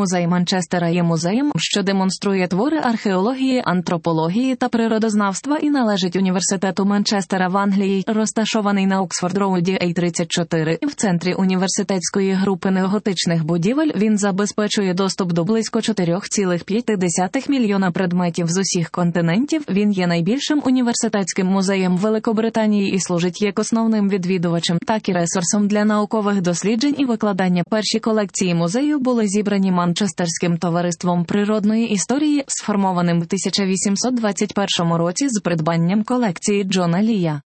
Музей Манчестера є музеєм, що демонструє твори археології, антропології та природознавства і належить університету Манчестера в Англії, розташований на Оксфорд-Роуді А34. В центрі університетської групи неоготичних будівель він забезпечує доступ до близько 4,5 мільйона предметів з усіх континентів. Він є найбільшим університетським музеєм Великобританії і служить як основним відвідувачем, так і ресурсом для наукових досліджень і викладання. Перші колекції музею були зібрані Манчестерським товариством природної історії, сформованим в 1821 році з придбанням колекції Джона Лія.